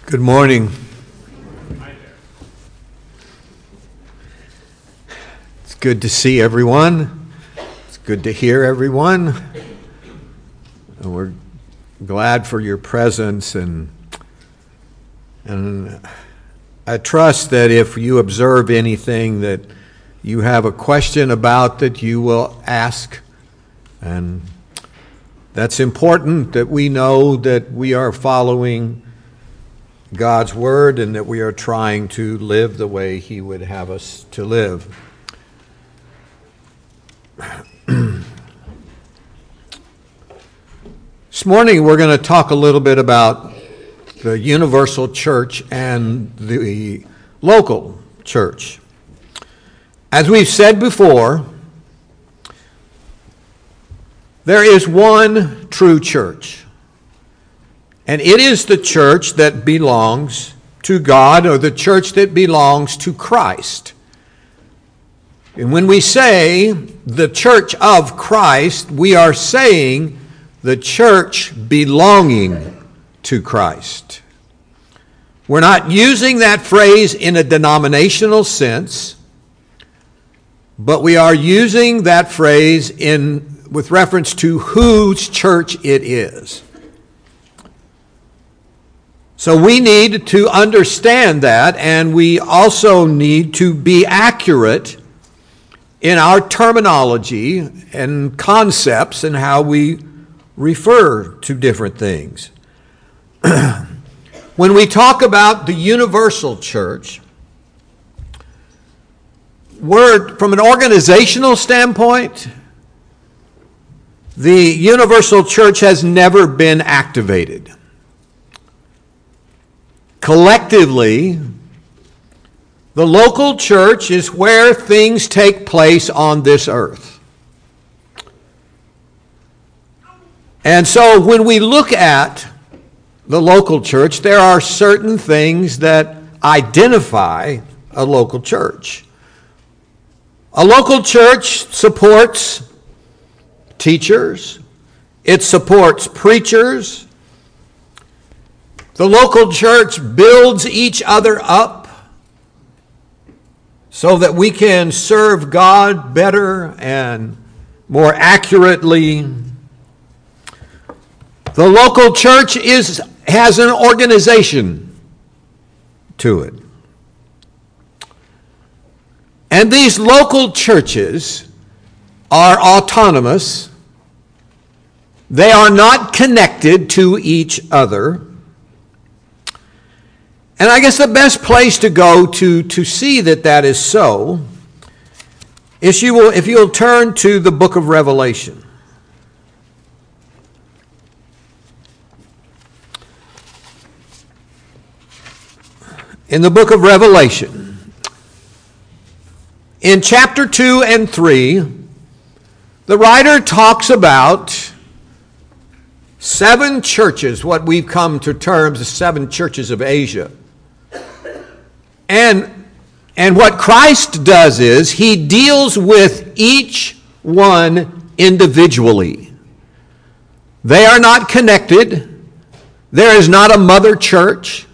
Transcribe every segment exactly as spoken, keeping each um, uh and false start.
Good morning. It's good to see everyone. It's good to hear everyone. And we're glad for your presence, and and I trust that if you observe anything that you have a question about, that you will ask. And that's important, that we know that we are following God's word and that we are trying to live the way He would have us to live. This morning we're going to talk a little bit about the universal church and the local church. As we've said before, there is one true church. And it is the church that belongs to God, or the church that belongs to Christ. And when we say the church of Christ, we are saying the church belonging to Christ. We're not using that phrase in a denominational sense, but we are using that phrase in with reference to whose church it is. So we need to understand that, and we also need to be accurate in our terminology and concepts and how we refer to different things. When we talk about the universal church, we're, from an organizational standpoint, the universal church has never been activated. Collectively, the local church is where things take place on this earth. And so when we look at the local church, there are certain things that identify a local church. A local church supports teachers. It supports preachers. The local church builds each other up so that we can serve God better and more accurately. The local church is has an organization to it. And these local churches are autonomous. They are not connected to each other. And I guess the best place to go to, to see that that is so is you will, if you'll turn to the book of Revelation. In the book of Revelation, in chapter two and three, the writer talks about seven churches, what we've come to term as seven churches of Asia. And, and what Christ does is He deals with each one individually. They are not connected. There is not a mother church.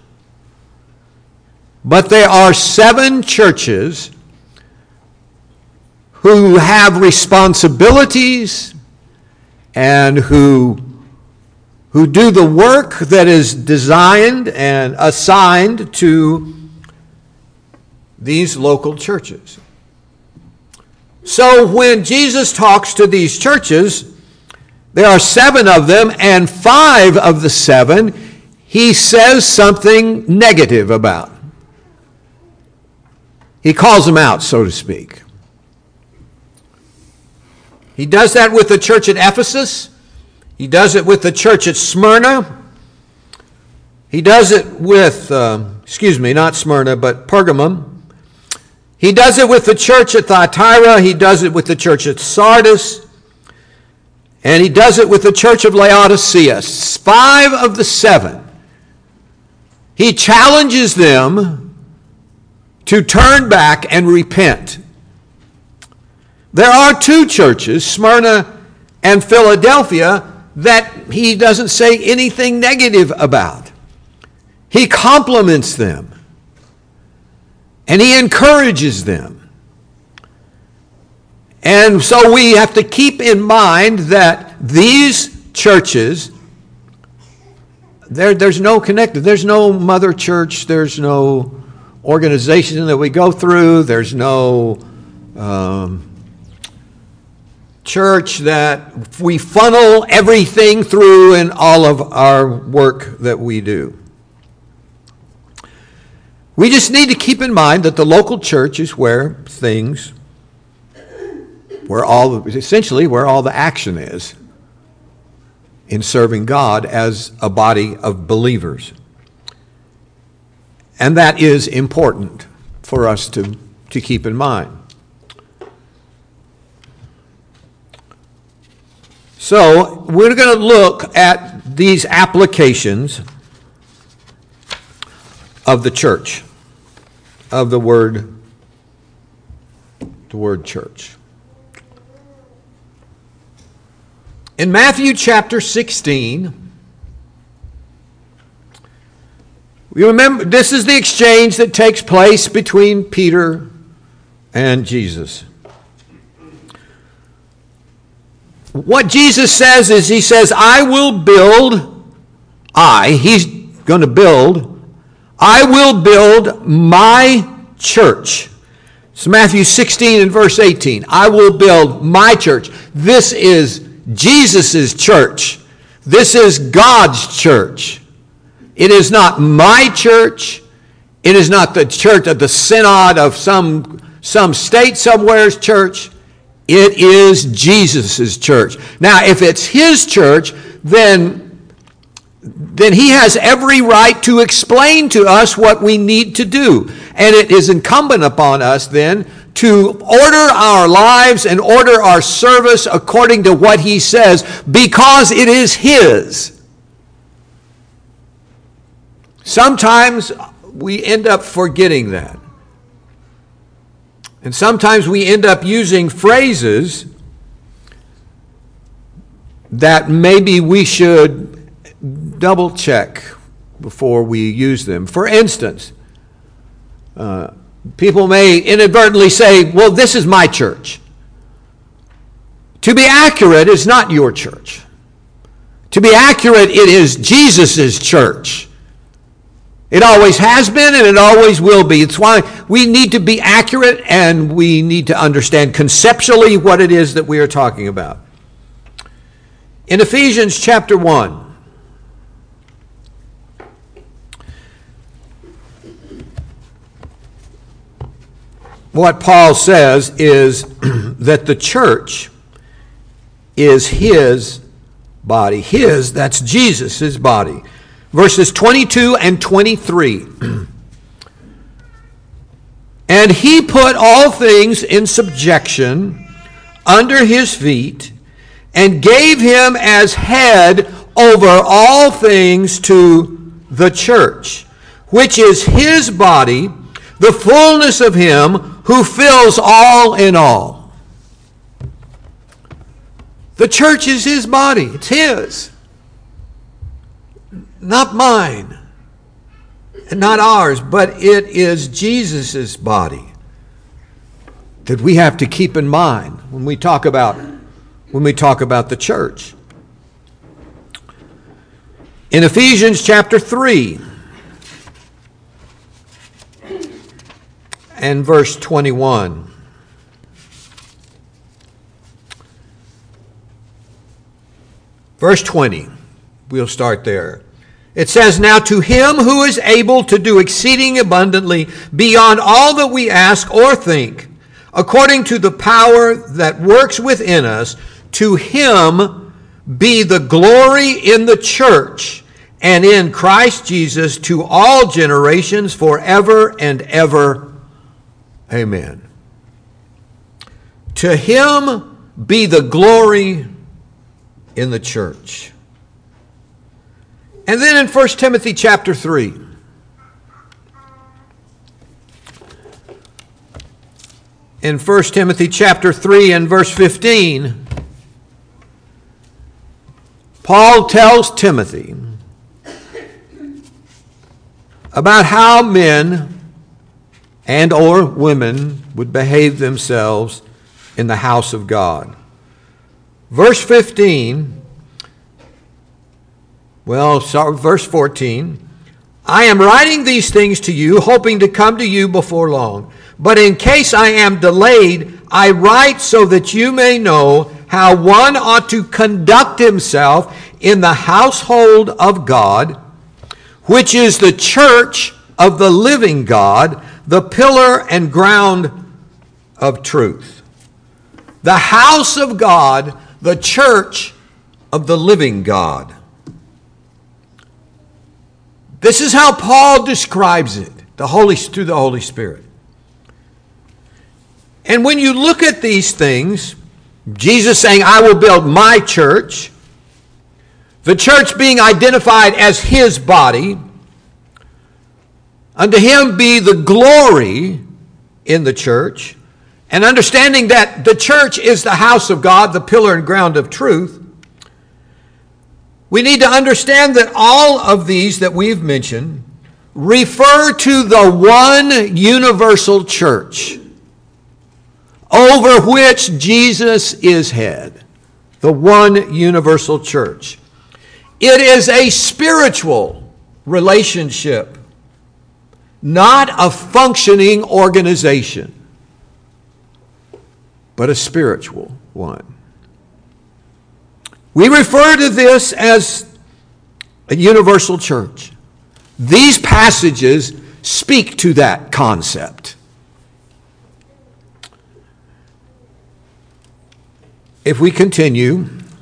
But there are seven churches who have responsibilities and who, who do the work that is designed and assigned to these local churches. So when Jesus talks to these churches, there are seven of them, and five of the seven He says something negative about. He calls them out, so to speak. He does that with the church at Ephesus. He does it with the church at Smyrna. He does it with, uh, excuse me, not Smyrna, but Pergamum. He does it with the church at Thyatira. He does it with the church at Sardis. And He does it with the church of Laodicea. Five of the seven. He challenges them to turn back and repent. There are two churches, Smyrna and Philadelphia, that he doesn't say anything negative about. He compliments them. And he encourages them. And so we have to keep in mind that these churches, there, there's no connected. There's no mother church. There's no organization that we go through. There's no um, church that we funnel everything through in all of our work that we do. We just need to keep in mind that the local church is where things, where all, essentially where all the action is in serving God as a body of believers. And that is important for us to, to keep in mind. So we're going to look at these applications of the church, of the word, the word church. In Matthew chapter sixteen, we remember this is the exchange that takes place between Peter and Jesus. What Jesus says is, he says, I will build, I, he's going to build, I will build my church. It's Matthew sixteen and verse eighteen. I will build my church. This is Jesus' church. This is God's church. It is not my church. It is not the church of the synod of some, some state somewhere's church. It is Jesus' church. Now, if it's his church, then, then he has every right to explain to us what we need to do. And it is incumbent upon us then to order our lives and order our service according to what he says, because it is his. Sometimes we end up forgetting that. And sometimes we end up using phrases that maybe we should double check before we use them. For instance, uh, people may inadvertently say, well, this is my church. To be accurate, it's not your church. To be accurate, it is Jesus' church. It always has been and it always will be. It's why we need to be accurate and we need to understand conceptually what it is that we are talking about. In Ephesians chapter one, what Paul says is that the church is his body. His, that's Jesus' body. Verses twenty-two and twenty-three. And he put all things in subjection under his feet, and gave him as head over all things to the church, which is his body, the fullness of him who fills all in all. The church is his body. It's his. Not mine. And not ours. But it is Jesus' body that we have to keep in mind when we talk about when we talk about the church. In Ephesians chapter three and verse twenty-one. Verse twenty. We'll start there. It says, now to him who is able to do exceeding abundantly beyond all that we ask or think, according to the power that works within us, to him be the glory in the church and in Christ Jesus to all generations forever and ever. Amen. To him be the glory in the church. And then in First Timothy chapter three. In First Timothy chapter three and verse fifteen, Paul tells Timothy about how men and or women would behave themselves in the house of God. Verse fifteen, well, sorry, verse fourteen, I am writing these things to you, hoping to come to you before long. But in case I am delayed, I write so that you may know how one ought to conduct himself in the household of God, which is the church of the living God, the pillar and ground of truth. The house of God, the church of the living God. This is how Paul describes it, the Holy through the Holy Spirit. And when you look at these things, Jesus saying, I will build my church, the church being identified as his body, unto him be the glory in the church, and understanding that the church is the house of God, the pillar and ground of truth, we need to understand that all of these that we've mentioned refer to the one universal church over which Jesus is head. The one universal church. It is a spiritual relationship, not a functioning organization, but a spiritual one. We refer to this as a universal church. These passages speak to that concept. If we continue,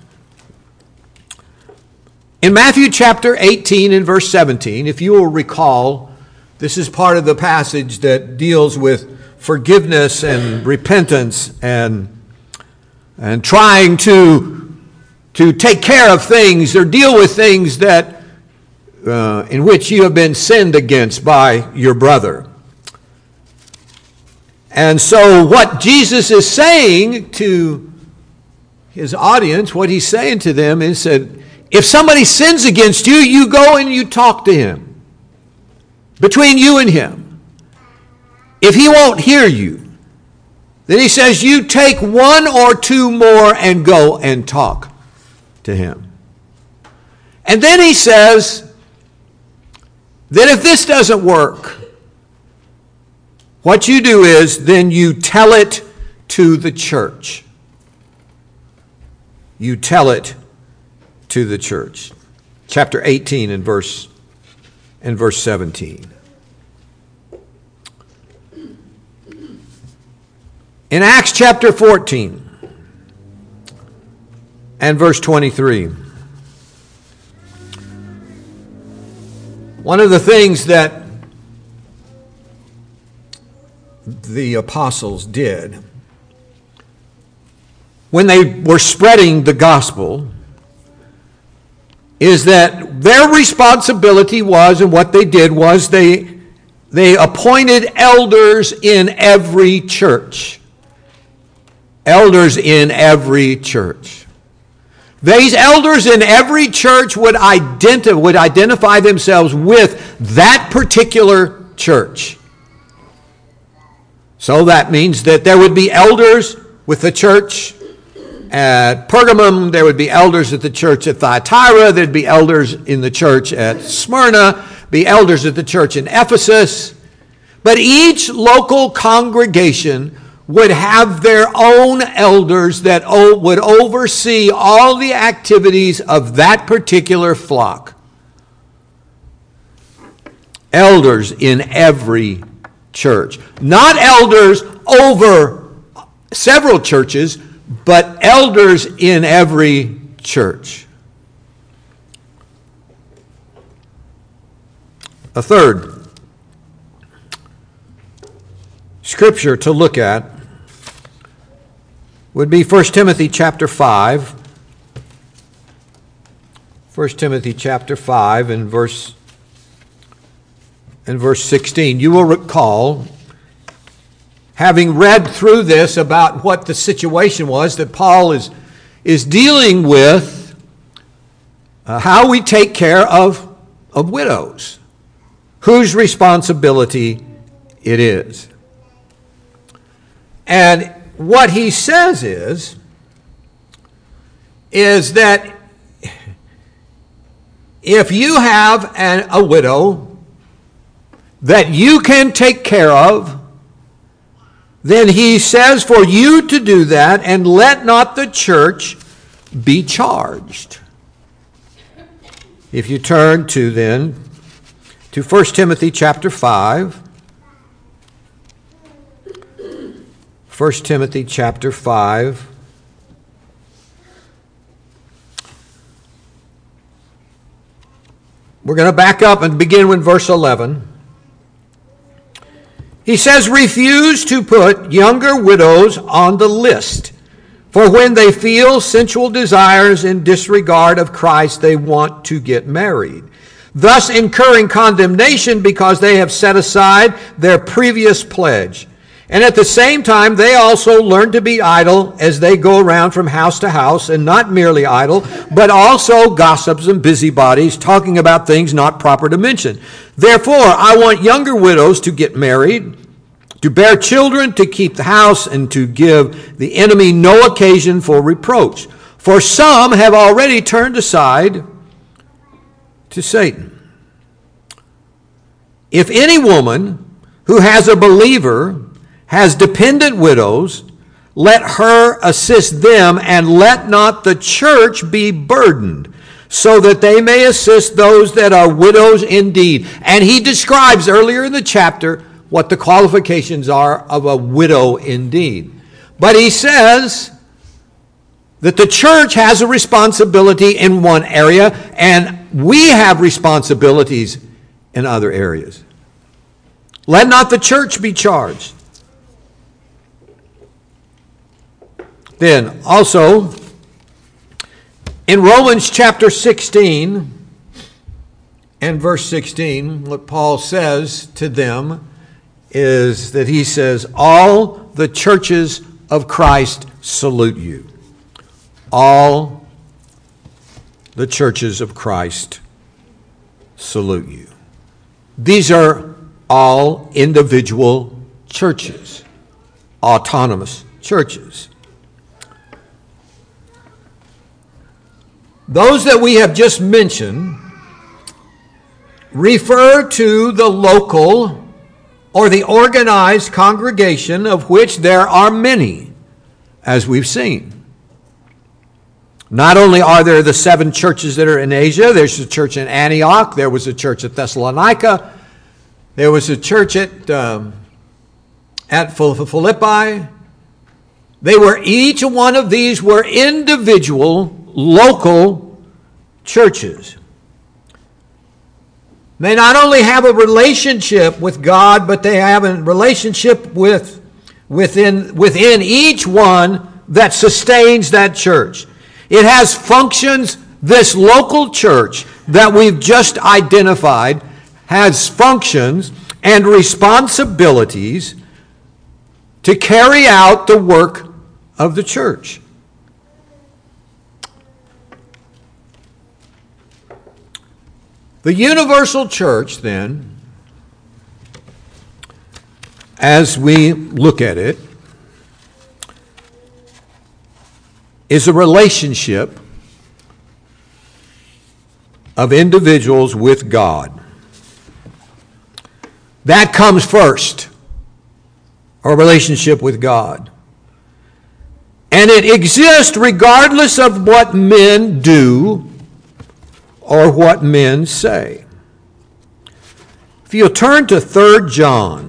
in Matthew chapter eighteen and verse seventeen, if you will recall, this is part of the passage that deals with forgiveness and repentance and, and trying to to take care of things or deal with things that uh, in which you have been sinned against by your brother. And so what Jesus is saying to his audience, what he's saying to them is that if somebody sins against you, you go and you talk to him. Between you and him. If he won't hear you, then he says you take one or two more and go and talk to him. And then he says that if this doesn't work, what you do is then you tell it to the church. You tell it to the church. Chapter eighteen and verse and verse seventeen. In Acts chapter fourteen and verse twenty-three, one of the things that the apostles did when they were spreading the gospel is that their responsibility was, and what they did was they, they appointed elders in every church. Elders in every church. These elders in every church would identi- would identify themselves with that particular church. So that means that there would be elders with the church at Pergamum, there would be elders at the church at Thyatira, there'd be elders in the church at Smyrna, be elders at the church in Ephesus. But each local congregation would have their own elders that would oversee all the activities of that particular flock. Elders in every church. Not elders over several churches, but elders in every church. A third scripture to look at would be First Timothy chapter five. First Timothy chapter five and verse and verse sixteen. You will recall, having read through this about what the situation was, that Paul is, is dealing with uh, how we take care of, of widows whose responsibility it is. And what he says is, is that if you have an, a widow that you can take care of, then he says for you to do that, and let not the church be charged. If you turn to then to First Timothy chapter five. First Timothy chapter five. We're going to back up and begin with verse eleven. He says, refuse to put younger widows on the list, for when they feel sensual desires in disregard of Christ, they want to get married, thus incurring condemnation because they have set aside their previous pledge. And at the same time, they also learn to be idle as they go around from house to house, and not merely idle, but also gossips and busybodies, talking about things not proper to mention. Therefore, I want younger widows to get married, to bear children, to keep the house, and to give the enemy no occasion for reproach. For some have already turned aside to Satan. If any woman who has a believer has dependent widows, let her assist them, and let not the church be burdened, so that they may assist those that are widows indeed. And he describes earlier in the chapter what the qualifications are of a widow indeed. But he says that the church has a responsibility in one area, and we have responsibilities in other areas. Let not the church be charged. Then also, in Romans chapter sixteen and verse sixteen, what Paul says to them is that he says, all the churches of Christ salute you. All the churches of Christ salute you. These are all individual churches, autonomous churches. Those that we have just mentioned refer to the local or the organized congregation, of which there are many, as we've seen. Not only are there the seven churches that are in Asia, there's a church in Antioch, there was a church at Thessalonica, there was a church at, um, at Philippi. They were, each one of these were individual local churches. They not only have a relationship with God, but they have a relationship with within within each one that sustains that church. It has functions. This local church that we've just identified has functions and responsibilities to carry out the work of the church. The universal church, then, as we look at it, is a relationship of individuals with God. That comes first, our relationship with God. And it exists regardless of what men do or what men say. If you'll turn to Third John,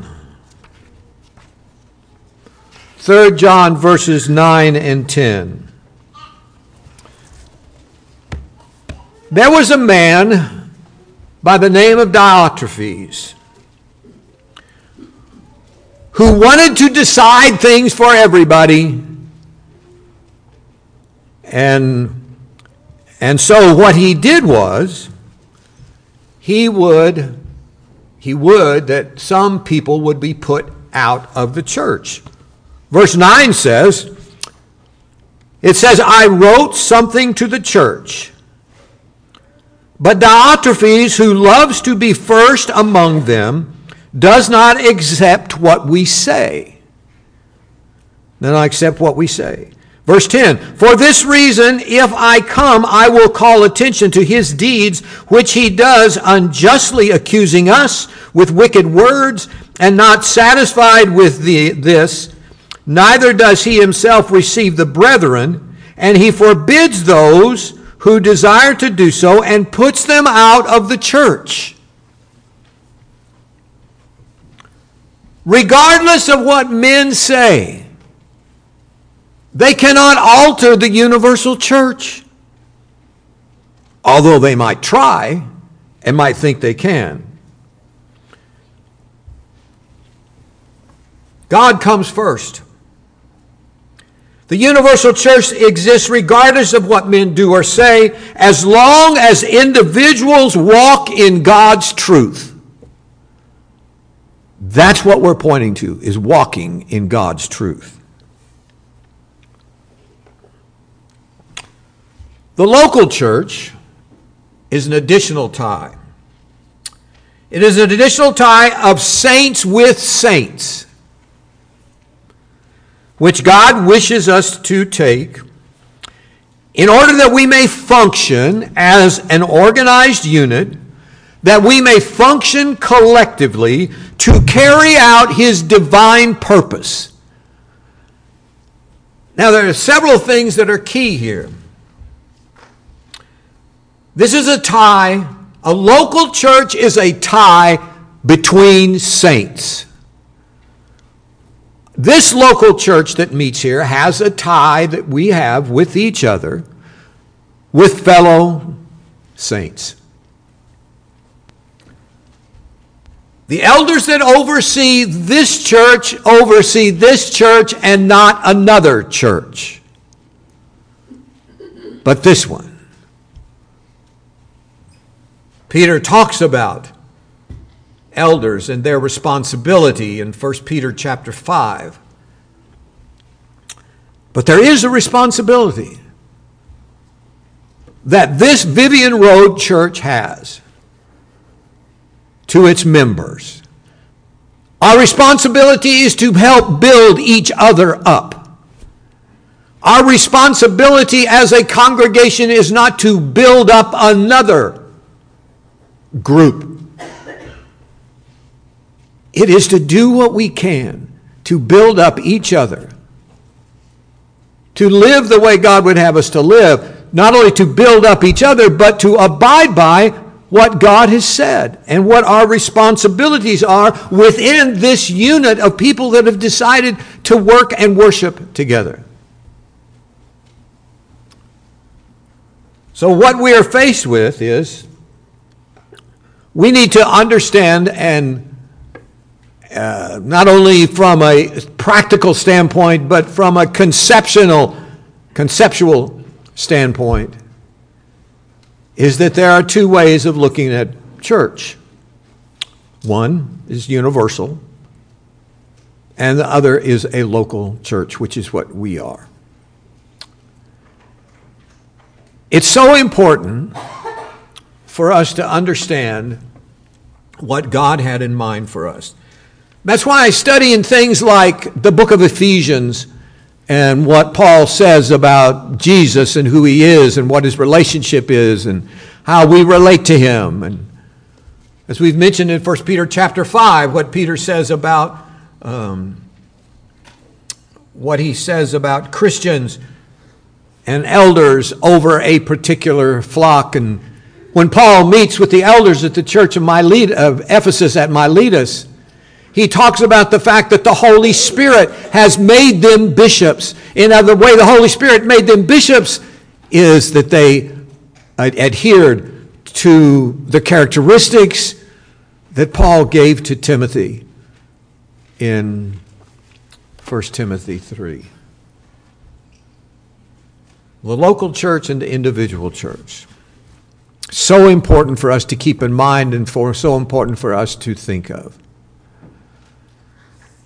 Third John verses nine and ten. There was a man by the name of Diotrephes who wanted to decide things for everybody. And And so what he did was, he would, he would that some people would be put out of the church. Verse nine says, it says, I wrote something to the church, But Diotrephes, who loves to be first among them, does not accept what we say. Does not accept what we say. Verse ten, for this reason, if I come, I will call attention to his deeds, which he does unjustly, accusing us with wicked words, and not satisfied with the, this, neither does he himself receive the brethren, and he forbids those who desire to do so, and puts them out of the church. Regardless of what men say, they cannot alter the universal church. Although they might try and might think they can. God comes first. The universal church exists regardless of what men do or say, as long as individuals walk in God's truth. That's what we're pointing to, is walking in God's truth. The local church is an additional tie. It is an additional tie of saints with saints, which God wishes us to take in order that we may function as an organized unit, that we may function collectively to carry out his divine purpose. Now, there are several things that are key here. This is a tie. A local church is a tie between saints. This local church that meets here has a tie that we have with each other, with fellow saints. The elders that oversee this church oversee this church and not another church, but this one. Peter talks about elders and their responsibility in First Peter chapter five. But there is a responsibility that this Vivian Road Church has to its members. Our responsibility is to help build each other up. Our responsibility as a congregation is not to build up another group. It is to do what we can to build up each other, to live the way God would have us to live, not only to build up each other, but to abide by what God has said and what our responsibilities are within this unit of people that have decided to work and worship together. So what we are faced with is we need to understand, and uh, not only from a practical standpoint, but from a conceptual, conceptual standpoint, is that there are two ways of looking at church. One is universal, and the other is a local church, which is what we are. It's so important for us to understand what God had in mind for us. That's why I study in things like the book of Ephesians and what Paul says about Jesus and who he is and what his relationship is and how we relate to him. And as we've mentioned in First Peter chapter five, what Peter says about um, what he says about Christians and elders over a particular flock. And when Paul meets with the elders at the church of, Milet- of Ephesus at Miletus, he talks about the fact that the Holy Spirit has made them bishops. In other way, the Holy Spirit made them bishops is that they adhered to the characteristics that Paul gave to Timothy in First Timothy three. The local church and the individual church. So important for us to keep in mind and for so important for us to think of.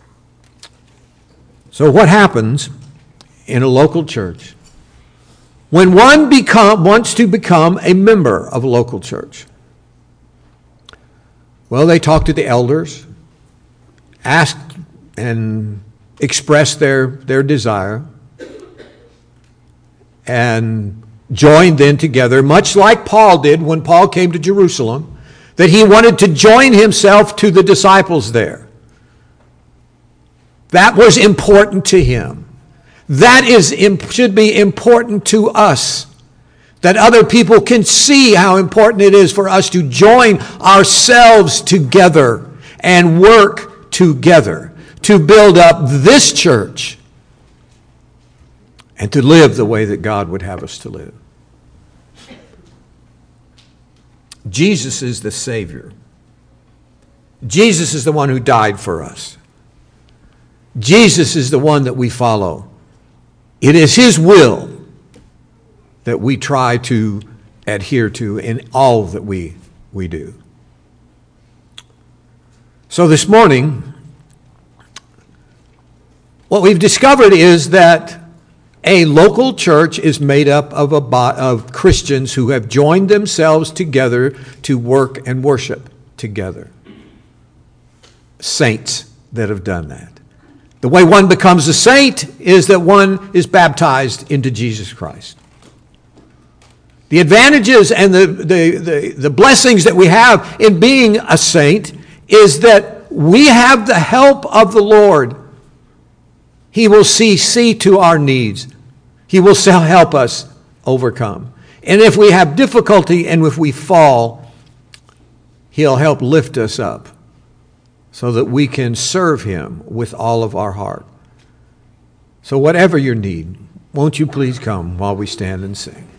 So what happens in a local church when one become, wants to become a member of a local church? Well, they talk to the elders, ask and express their, their desire, and join then together, much like Paul did when Paul came to Jerusalem, that he wanted to join himself to the disciples there. That was important to him. That is should be important to us, that other people can see how important it is for us to join ourselves together and work together to build up this church and to live the way that God would have us to live. Jesus is the Savior. Jesus is the one who died for us. Jesus is the one that we follow. It is His will that we try to adhere to in all that we, we do. So this morning, what we've discovered is that a local church is made up of, a, of Christians who have joined themselves together to work and worship together. Saints that have done that. The way one becomes a saint is that one is baptized into Jesus Christ. The advantages and the, the, the, the blessings that we have in being a saint is that we have the help of the Lord. He will see, see to our needs. He will help us overcome. And if we have difficulty and if we fall, He'll help lift us up so that we can serve Him with all of our heart. So whatever your need, won't you please come while we stand and sing?